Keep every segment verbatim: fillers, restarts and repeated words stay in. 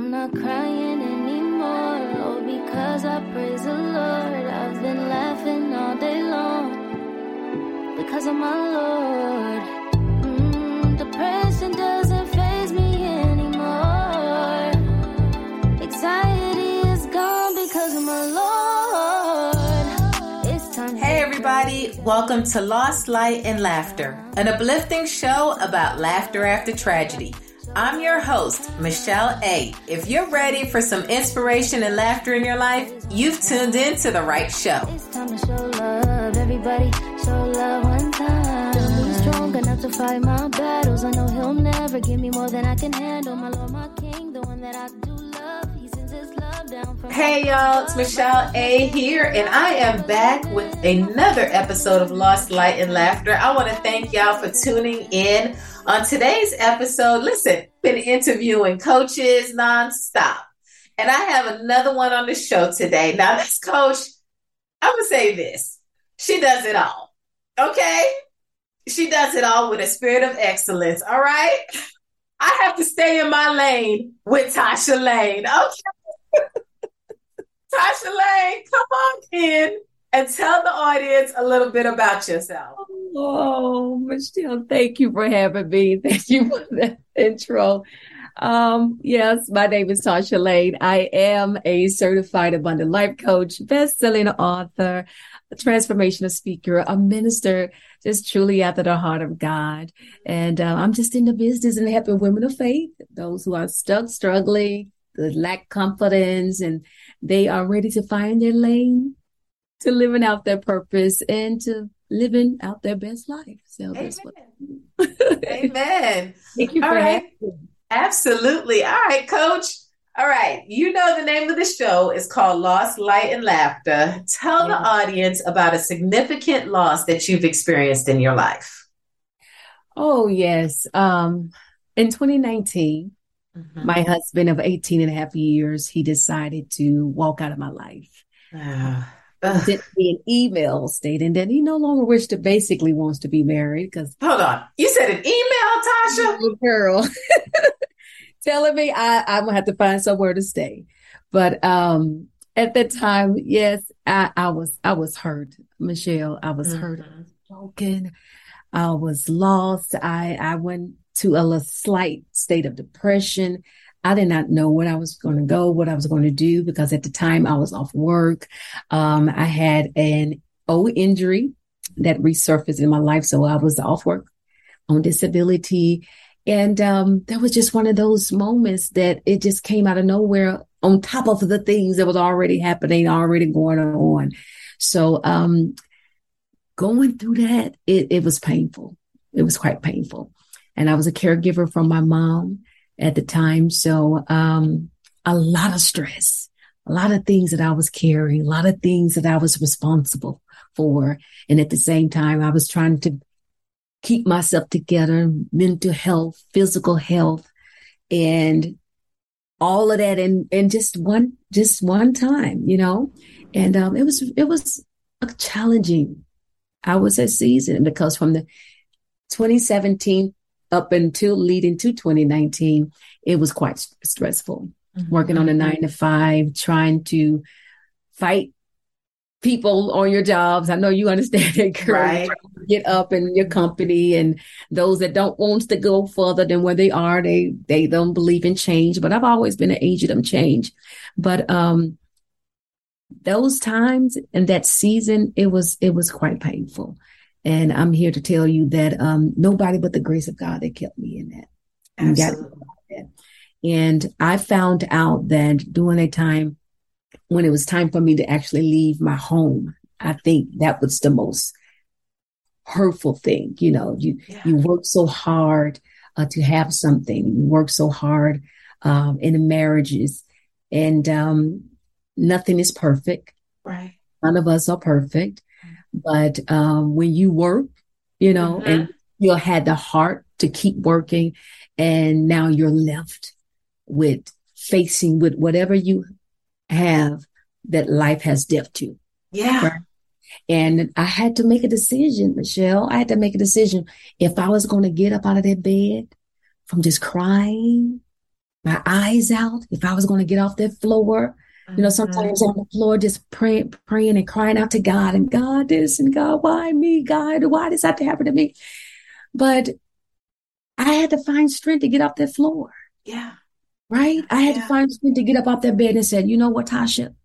I'm not crying anymore. Oh, because I praise the Lord. I've been laughing all day long because of my Lord. Mm, depression doesn't faze me anymore. Anxiety is gone because of my Lord. It's time. Hey everybody, welcome to Lost Light and Laughter, an uplifting show about laughter after tragedy. I'm your host, Michelle A. If you're ready for some inspiration and laughter in your life, you've tuned in to the right show. It's time to show love, everybody. Show love one time. Feel me strong enough to fight my battles. I know he'll never give me more than I can handle. My Lord, my King, the one that I do love. He sends his love down from. Hey y'all, it's Michelle A. here, and I am back with another episode of Lost Light and Laughter. I want to thank y'all for tuning in. On today's episode, listen, been interviewing coaches nonstop. And I have another one on the show today. Now, this coach, I'm going to say this. She does it all. Okay? She does it all with a spirit of excellence. All right? I have to stay in my lane with Tasha Lane. Okay? Tasha Lane, come on in and tell the audience a little bit about yourself. Oh, Michelle, thank you for having me. Thank you for that intro. Um, yes, my name is Tasha Lane. I am a certified abundant life coach, best-selling author, a transformational speaker, a minister, just truly after the heart of God. And uh, I'm just in the business and helping women of faith, those who are stuck, struggling, that lack confidence, and they are ready to find their lane, to living out their purpose and to living out their best life. So Amen. That's what. Amen. Thank you All for right. having me. Absolutely. All right, Coach. All right. You know the name of the show is called Lost Light and Laughter. Tell Yeah. the audience about a significant loss that you've experienced in your life. Oh, yes. Um, in twenty nineteen, Mm-hmm. my husband of eighteen and a half years, he decided to walk out of my life. Ah, He ugh. sent me an email stating that he no longer wished to basically wants to be married because Hold on. You said an email, Tasha? little girl telling me I, I'm gonna have to find somewhere to stay. But um, at that time, yes, I, I was I was hurt, Michelle. I was hurt, Mhm. broken. I was lost. I I went to a little slight state of depression. I did not know where I was going to go, what I was going to do, because at the time I was off work. Um, I had an old injury that resurfaced in my life. So I was off work on disability. And um, that was just one of those moments that it just came out of nowhere on top of the things that was already happening, already going on. So um, going through that, it, it was painful. It was quite painful. And I was a caregiver for my mom at the time. So um, a lot of stress, a lot of things that I was carrying, a lot of things that I was responsible for. And at the same time, I was trying to keep myself together, mental health, physical health, and all of that in, in just one, just one time, you know, and um, it was, it was a challenging, I would say, season, because from the twenty seventeen up until leading to twenty nineteen, it was quite st- stressful. Mm-hmm. Working on a nine to five, trying to fight people on your jobs. I know you understand that, girl. Right. Get up in your company, and those that don't want to go further than where they are, they they don't believe in change. But I've always been an agent of change. But um, those times and that season, it was it was quite painful. And I'm here to tell you that um, nobody but the grace of God that kept me in that. Absolutely. And I found out that during a time when it was time for me to actually leave my home, I think that was the most hurtful thing. You know, you, Yeah. you work so hard uh, to have something. You work so hard um, in the marriages, and um, nothing is perfect. Right. None of us are perfect. But um, when you work, you know, Mm-hmm. and you had the heart to keep working, and now you're left with facing with whatever you have that life has dealt you. Yeah. Right? And I had to make a decision, Michelle. I had to make a decision if I was going to get up out of that bed from just crying my eyes out if I was going to get off that floor. You know, sometimes Mhm. on the floor, just praying, praying and crying out to God and God this and God, why me? God, why does that have to happen to me? But I had to find strength to get off that floor, Yeah. right? I had to Yeah. find strength to get up off that bed and said, you know what, Tasha,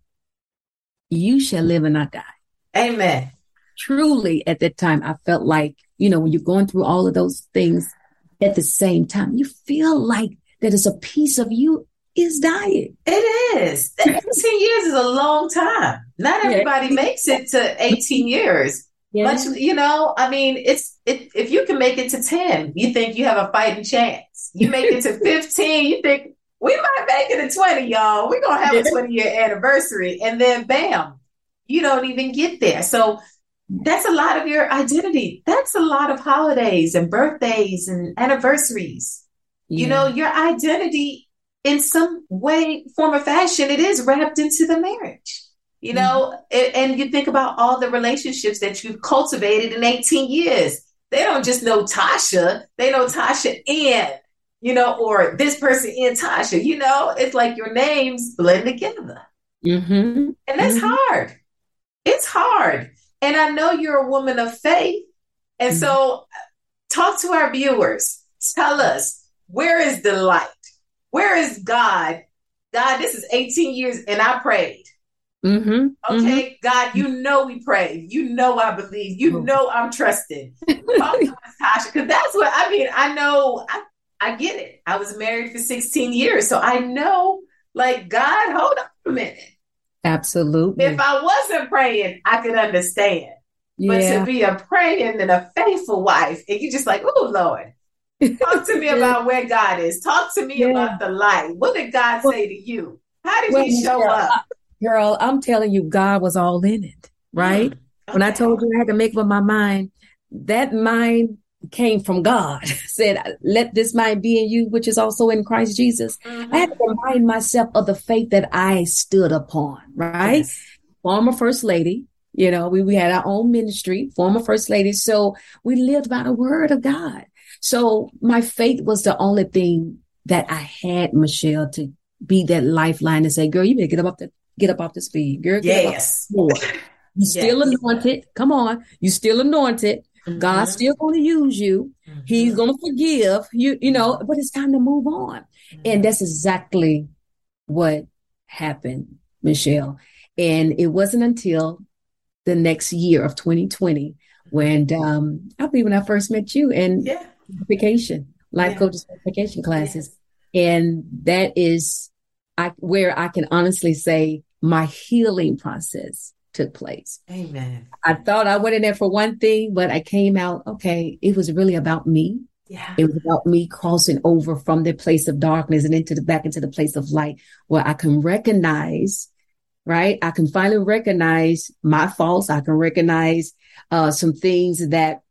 you shall live and not die. Amen. Truly, at that time, I felt like, you know, when you're going through all of those things at the same time, you feel like that is a piece of you is dying. It is. eighteen years is a long time. Not Yeah. everybody makes it to eighteen years. Yeah. Much, you know, I mean, it's it, if you can make it to ten, you think you have a fighting chance. You make it to fifteen, you think we might make it to twenty, y'all. We're going to have a twenty year anniversary. And then bam, you don't even get there. So that's a lot of your identity. That's a lot of holidays and birthdays and anniversaries. You know, your identity in some way, form, or fashion, it is wrapped into the marriage, you know, mm-hmm. and, and you think about all the relationships that you've cultivated in eighteen years. They don't just know Tasha, they know Tasha and, you know, or this person and Tasha, you know, it's like your names blend together. Mm-hmm. And that's mm-hmm. hard. It's hard. And I know you're a woman of faith. And mm-hmm. so talk to our viewers. Tell us, where is the light? Where is God? God, this is eighteen years and I prayed. Mm-hmm. Okay, mm-hmm. God, you know we prayed. You know I believe. You know I'm trusting. Talk to us, Tasha, because that's what, I mean, I know, I, I get it. I was married for sixteen years, so I know, like, God, hold on a minute. Absolutely. If I wasn't praying, I could understand. Yeah. But to be a praying and a faithful wife, and you just like, oh, Lord. Talk to me about where God is. Talk to me yeah. about the light. What did God say to you? How did well, he show girl, up? Girl, I'm telling you, God was all in it, right? Mm, okay. When I told you I had to make up my mind, that mind came from God. Said, let this mind be in you, which is also in Christ Jesus. Mm-hmm. I had to remind myself of the faith that I stood upon, right? Yes. Former First Lady, you know, we, we had our own ministry, former First Lady. So we lived by the word of God. So my faith was the only thing that I had, Michelle, to be that lifeline and say, girl, you better get up off the, get up off the speed. Girl, get yes. up off the floor. You still yes. anointed. Come on. You still anointed. Mm-hmm. God's still going to use you. Mm-hmm. He's going to forgive you, you know, but it's time to move on. Mm-hmm. And that's exactly what happened, Michelle. And it wasn't until the next year of twenty twenty when, um, I believe when I first met you and yeah. certification, life yeah. coach certification classes. Yeah. And that is I, where I can honestly say my healing process took place. Amen. I thought I went in there for one thing, but I came out, okay, it was really about me. Yeah. It was about me crossing over from the place of darkness and into the back into the place of light where I can recognize, right? I can finally recognize my faults. I can recognize uh, some things that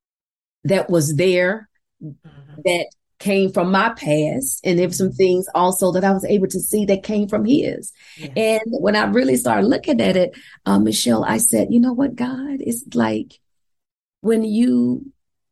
that was there mm-hmm. that came from my past. And there were some things also that I was able to see that came from his. Yeah. And when I really started looking at it, uh, Michelle, I said, you know what, God, it's like when you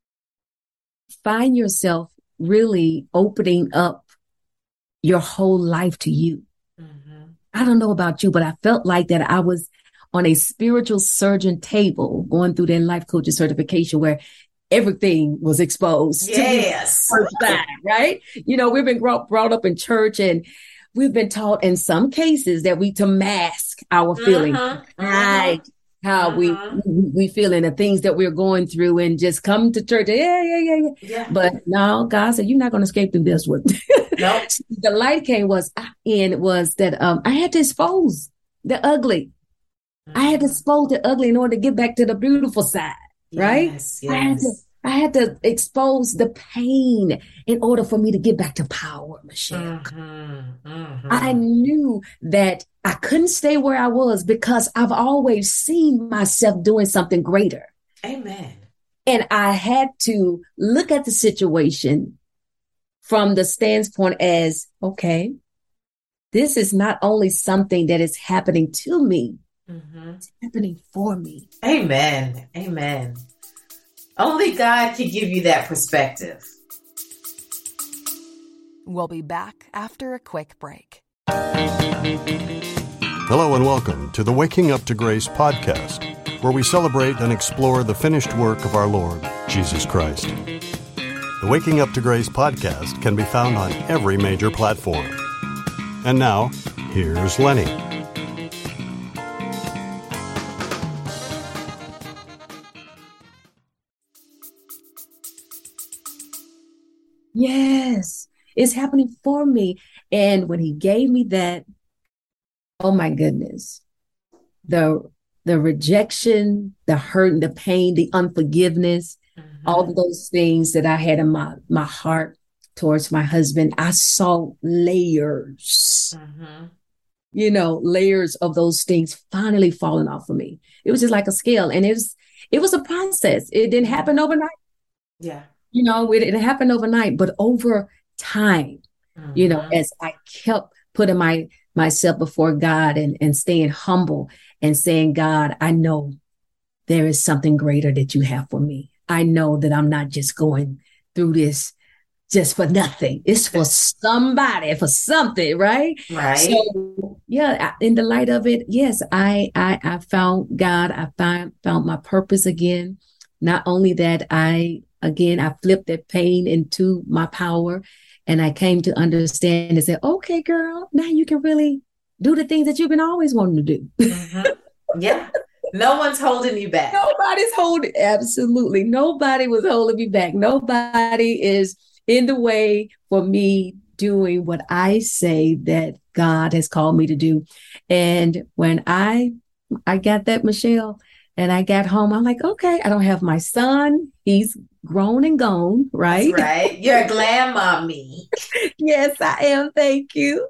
find yourself really opening up your whole life to you. Mm-hmm. I don't know about you, but I felt like that I was on a spiritual surgeon table going through their life coaching certification where everything was exposed. Yes. To me side, right? You know, we've been brought, brought up in church and we've been taught in some cases that we to mask our feelings, uh-huh. hide uh-huh. how uh-huh. we, we feel and the things that we're going through and just come to church. Yeah, yeah, yeah, yeah. yeah. But no, God said, you're not going to escape through this one. Nope. The light came was in was that um, I had to expose the ugly. Mm-hmm. I had to expose the ugly in order to get back to the beautiful side. Right? Yes, yes. I had to, I had to expose the pain in order for me to get back to power, Michelle. Mm-hmm, mm-hmm. I knew that I couldn't stay where I was because I've always seen myself doing something greater. Amen. And I had to look at the situation from the standpoint as, okay, this is not only something that is happening to me, mm-hmm. it's happening for me. Amen. Amen. Only God can give you that perspective. We'll be back after a quick break. Hello and welcome to the Waking Up to Grace podcast, where we celebrate and explore the finished work of our Lord, Jesus Christ. The Waking Up to Grace podcast can be found on every major platform. And now, here's Lenny. Yes, it's happening for me. And when he gave me that, oh my goodness, the the rejection, the hurt, the pain, the unforgiveness, mm-hmm. all of those things that I had in my, my heart towards my husband, I saw layers, mm-hmm. you know, layers of those things finally falling off of me. It was just like a scale. And it was, it was a process. It didn't happen overnight. Yeah. You know, it, it happened overnight, but over time, mm-hmm. you know, as I kept putting my myself before God and, and staying humble and saying, God, I know there is something greater that you have for me. I know that I'm not just going through this just for nothing. It's for somebody, for something, right? Right. So, yeah, in the light of it, yes, I I, I found God. I found, found my purpose again. Not only that, I, again, I flipped that pain into my power. And I came to understand and say, okay, girl, now you can really do the things that you've been always wanting to do. Mm-hmm. Yeah. No one's holding you back. Nobody's holding. Absolutely. Nobody was holding me back. Nobody is in the way for me doing what I say that God has called me to do. And when I, I got that, Michelle, and I got home, I'm like, okay, I don't have my son. He's grown and gone, right? That's right. You're a glam mommy. Yes, I am. Thank you.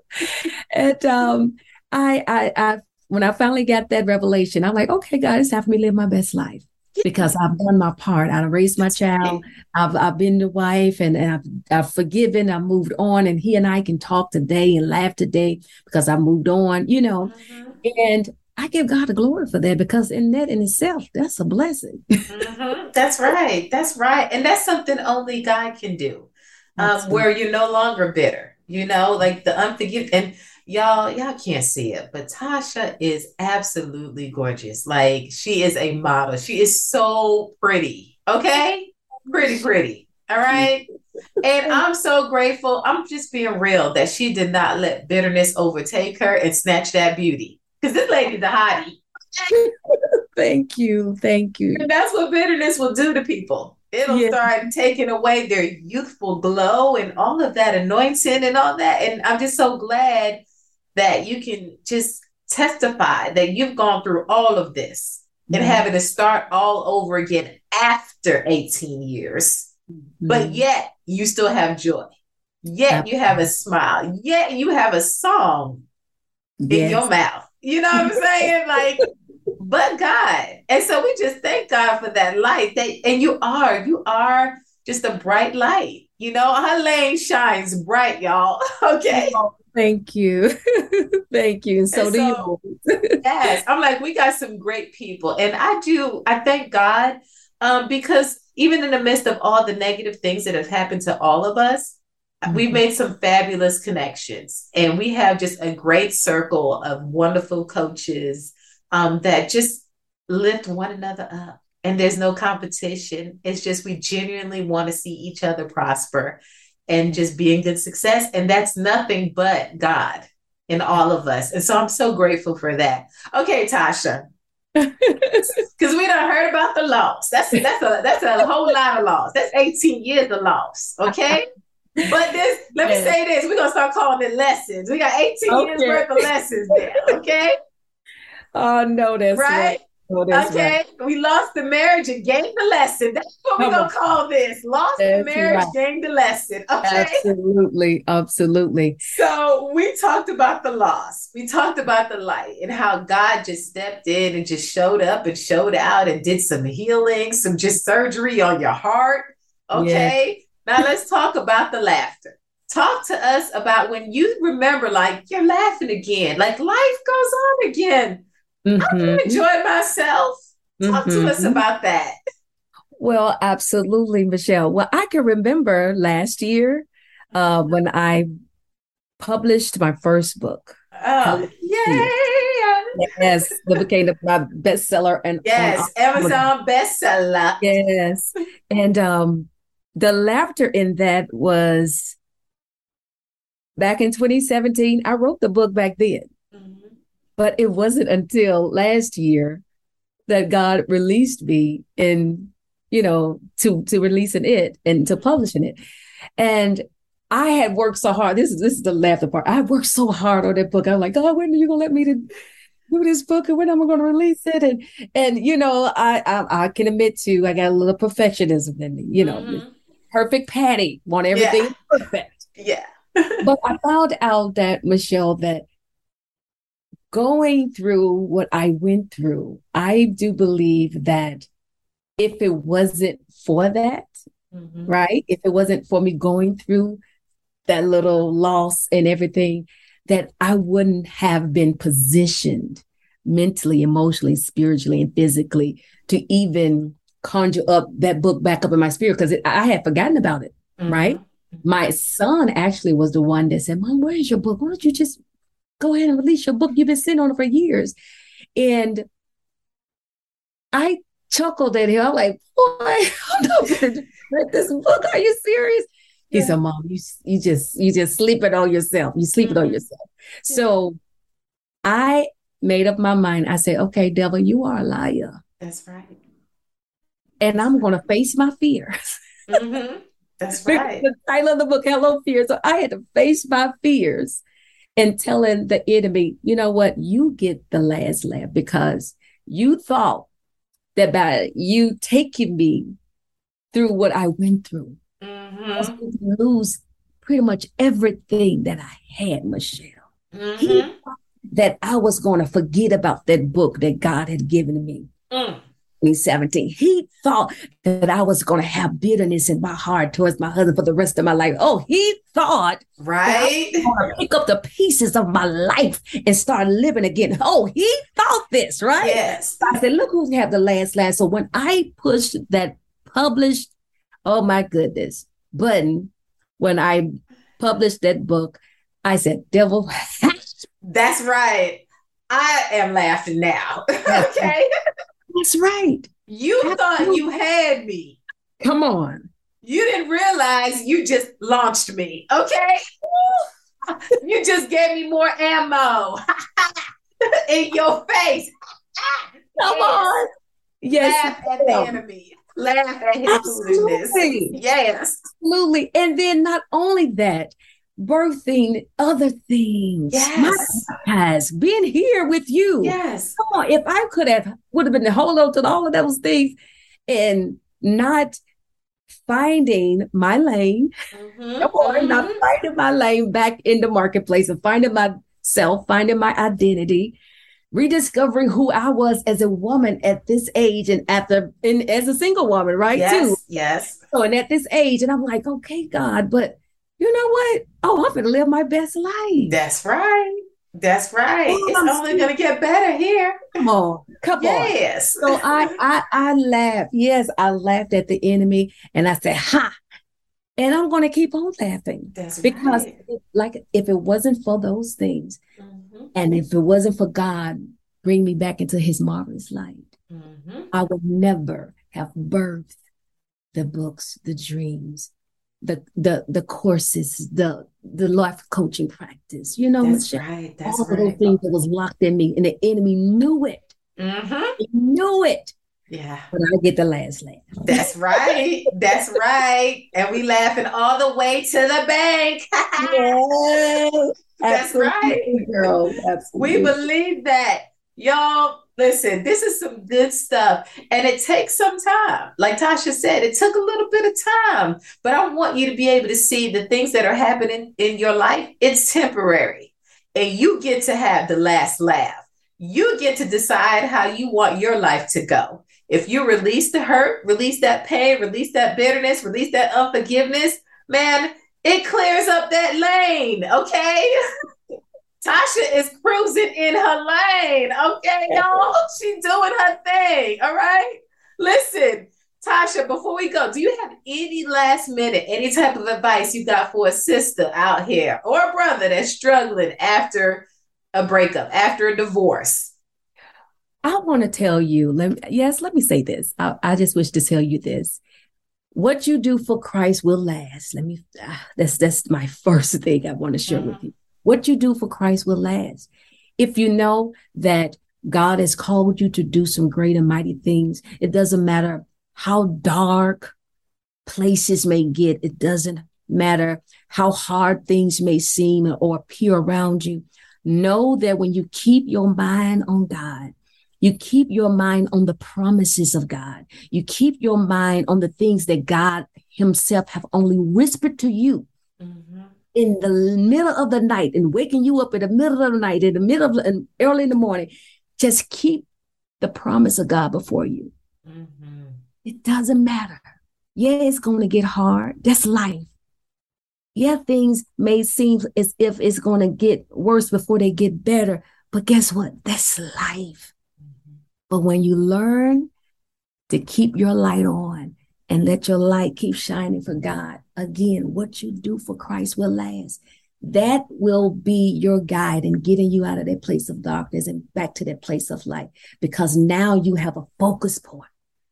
And um, I, I, I, when I finally got that revelation, I'm like, okay, God, it's time for me to live my best life because I've done my part. I've raised my child. I've, I've been the wife, and, and I've, I've forgiven. I've moved on, and he and I can talk today and laugh today because I moved on. You know, mm-hmm. and I give God the glory for that because in that in itself, that's a blessing. Mm-hmm. That's right. That's right. And that's something only God can do, um, where you're no longer bitter, you know, like the unforgiveness. And y'all, y'all can't see it, but Tasha is absolutely gorgeous. Like she is a model. She is so pretty. Okay. Pretty, pretty. All right. And I'm so grateful. I'm just being real that she did not let bitterness overtake her and snatch that beauty. Because this lady's a hottie. Thank you. Thank you. And that's what bitterness will do to people. It'll yeah. start taking away their youthful glow and all of that anointing and all that. And I'm just so glad that you can just testify that you've gone through all of this mm-hmm. and having to start all over again after eighteen years. Mm-hmm. But yet you still have joy. Yet Absolutely. You have a smile. Yet you have a song yes. in your mouth. You know what I'm saying? Like, but God. And so we just thank God for that light. That, and you are, you are just a bright light. You know, her lane shines bright, y'all. Okay. Oh, thank you. Thank you. And so and do so, you. Yes. I'm like, we got some great people. And I do, I thank God um, because even in the midst of all the negative things that have happened to all of us, mm-hmm. we've made some fabulous connections, and we have just a great circle of wonderful coaches um, that just lift one another up. And there's no competition. It's just we genuinely want to see each other prosper and just be in good success. And that's nothing but God in all of us. And so I'm so grateful for that. Okay, Tasha. Because we done heard about the loss. That's that's a that's a whole lot of loss. That's eighteen years of loss. Okay. But this, let me say this, we're gonna start calling it lessons. We got eighteen okay. years worth of lessons there. Okay. Oh no, that's right. right. Oh, that's okay, right. We lost the marriage and gained the lesson. That's what we're going to call this. Lost that's the marriage, right. gained the lesson. Okay? Absolutely. Absolutely. So we talked about the loss. We talked about the light and how God just stepped in and just showed up and showed out and did some healing, some just surgery on your heart. Okay? Yes. Now let's talk about the laughter. Talk to us about when you remember, like, you're laughing again. Like, life goes on again. Mm-hmm. I enjoy myself. Talk mm-hmm. to us about that. Well, absolutely, Michelle. Well, I can remember last year, uh, when I published my first book. Oh, yay! Yes, that became the, my bestseller and yes, on Amazon bestseller. Yes, and um, the laughter in that was back in twenty seventeen. I wrote the book back then, mm-hmm. but it wasn't until last year that God released me in, you know, to to releasing it and to publishing it, and I had worked so hard. This is this is the laughter part. I worked so hard on that book. I was like, God, when are you gonna let me to do this book, and when am I gonna release it? And and you know, I I, I can admit to I got a little perfectionism in me. You know, mm-hmm. perfect Patty, want everything yeah. perfect. Yeah. But I found out that, Michelle, that going through what I went through, I do believe that if it wasn't for that, mm-hmm. right? If it wasn't for me going through that little loss and everything, that I wouldn't have been positioned mentally, emotionally, spiritually, and physically to even conjure up that book back up in my spirit, because I had forgotten about it, mm-hmm. right? My son actually was the one that said, Mom, where's your book? Why don't you just go ahead and release your book? You've been sitting on it for years. And I chuckled at him. I'm like, boy, I'm not going to read this book. Are you serious? He yeah. said, Mom, you you just you just sleep it on yourself. You sleep mm-hmm. it on yourself. Yeah. So I made up my mind. I said, okay, devil, you are a liar. That's right. And I'm going to face my fears. Mm-hmm. That's right. The title of the book, Hello Fear. So I had to face my fears and telling the enemy, you know what, you get the last laugh, because you thought that by you taking me through what I went through, mm-hmm. I was going to lose pretty much everything that I had, Michelle. Mm-hmm. He thought that I was going to forget about that book that God had given me. Mm. twenty seventeen. He thought that I was going to have bitterness in my heart towards my husband for the rest of my life. Oh, he thought right. that I was going to pick up the pieces of my life and start living again. Oh, he thought this, right? Yes. So I said, look who's have the last laugh. So when I pushed that published, oh my goodness, button, when I published that book, I said, devil. That's right. I am laughing now. Okay. That's right. You Absolutely. Thought you had me. Come on. You didn't realize you just launched me. Okay. You just gave me more ammo in your face. Come yes. on. Yes. Laugh at the enemy. Laugh at his foolishness. Yes. Absolutely. And then not only that, birthing other things. Yes. Has been here with you. Yes. Come on. If I could have, would have been the hold on to all of those things and not finding my lane, mm-hmm. Come on, mm-hmm. not finding my lane back in the marketplace and finding myself, finding my identity, rediscovering who I was as a woman at this age and after, and as a single woman, right? Yes. Too. Yes. So, and at this age, and I'm like, okay, God, but you know what? Oh, I'm going to live my best life. That's right. That's right. Oh, it's I'm only going to get better here. Come on. Come yes. on. Yes. So I, I, I laughed. Yes, I laughed at the enemy and I said, ha. And I'm going to keep on laughing. That's because right. Because like, if it wasn't for those things mm-hmm. and if it wasn't for God, bring me back into his marvelous light, mm-hmm. I would never have birthed the books, the dreams, the the the courses, the the life coaching practice, you know, that's Michelle, right. That's all right. of those things that was locked in me, and the enemy knew it. Mm-hmm. He knew it. Yeah. But I get the last laugh. That's right. That's right. And we laughing all the way to the bank. Yes, that's right, girl. Absolutely. We believe that, y'all. Listen, this is some good stuff, and it takes some time. Like Tasha said, it took a little bit of time, but I want you to be able to see the things that are happening in your life. It's temporary, and you get to have the last laugh. You get to decide how you want your life to go. If you release the hurt, release that pain, release that bitterness, release that unforgiveness, man, it clears up that lane, okay? Tasha is cruising in her lane. Okay, y'all? She's doing her thing. All right? Listen, Tasha Tasha, before we go, do you have any last minute, any type of advice you got for a sister out here or a brother that's struggling after a breakup, after a divorce? I want to tell you, let me, yes, let me say this. I, I just wish to tell you this. What you do for Christ will last. Let me, ah, that's, that's my first thing I want to share mm-hmm. with you. What you do for Christ will last. If you know that God has called you to do some great and mighty things, it doesn't matter how dark places may get. It doesn't matter how hard things may seem or appear around you. Know that when you keep your mind on God, you keep your mind on the promises of God, you keep your mind on the things that God himself have only whispered to you mm-hmm. in the middle of the night and waking you up in the middle of the night, in the middle of and early in the morning. Just keep the promise of God before you. Mm-hmm. It doesn't matter. Yeah, it's going to get hard. That's life. Yeah, things may seem as if it's going to get worse before they get better. But guess what? That's life. Mm-hmm. But when you learn to keep your light on and let your light keep shining for God, again, what you do for Christ will last. That will be your guide in getting you out of that place of darkness and back to that place of light. Because now you have a focus point.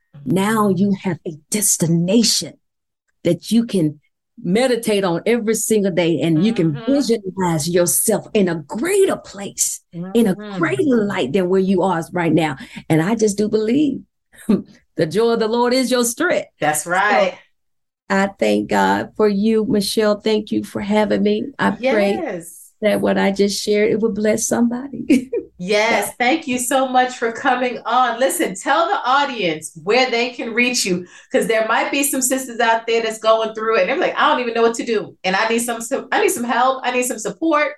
Now you have a destination that you can meditate on every single day, and you can mm-hmm. visualize yourself in a greater place, mm-hmm. in a greater light than where you are right now. And I just do believe the joy of the Lord is your strength. That's right. So I thank God for you, Michelle. Thank you for having me. I yes. pray that what I just shared, it will bless somebody. Yes, thank you so much for coming on. Listen, tell the audience where they can reach you, because there might be some sisters out there that's going through it and they're like, I don't even know what to do. And I need some, I need some help. I need some support.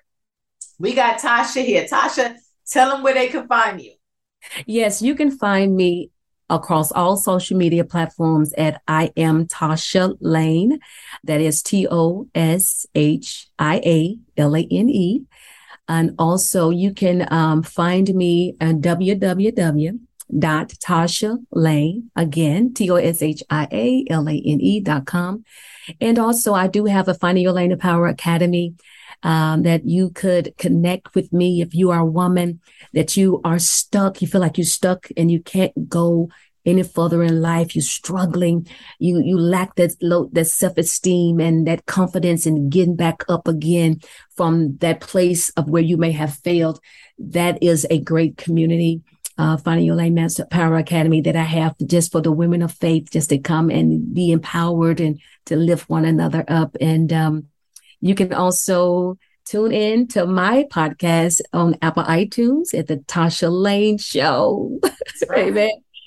We got Tasha here. Tasha, tell them where they can find you. Yes, you can find me across all social media platforms at I am Tosha Lane. That is T O S H I A L A N E. And also you can um, find me at w w w dot tosha lane, again, T O S H I A L A N E dot com. And also I do have a Finding Your Lane of Power Academy um, that you could connect with me if you are a woman, that you are stuck, you feel like you're stuck and you can't go any further in life, you're struggling, you you lack that low, that self-esteem and that confidence in getting back up again from that place of where you may have failed. That is a great community, uh, Finding Your Lane Master Power Academy, that I have just for the women of faith, just to come and be empowered and to lift one another up. And um, you can also tune in to my podcast on Apple iTunes at the Tasha Lane Show. Amen.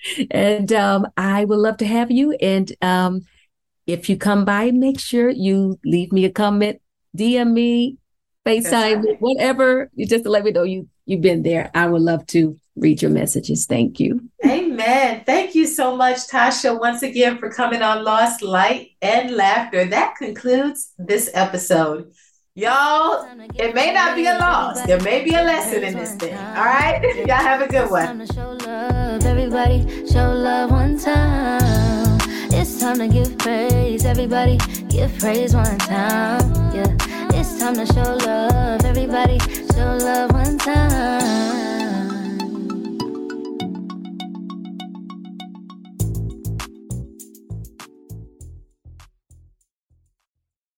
And um, I would love to have you. And um, if you come by, make sure you leave me a comment, D M me, FaceTime, right. whatever. You just to let me know you, you've been there. I would love to read your messages. Thank you. Amen. Thank you so much, Tasha, once again for coming on Lost Light and Laughter. That concludes this episode. Y'all, it may not be a loss. There may be a lesson in this thing. All right? Y'all have a good one. Everybody show love one time. It's time to give praise. Everybody give praise one time. Yeah, it's time to show love. Everybody show love one time.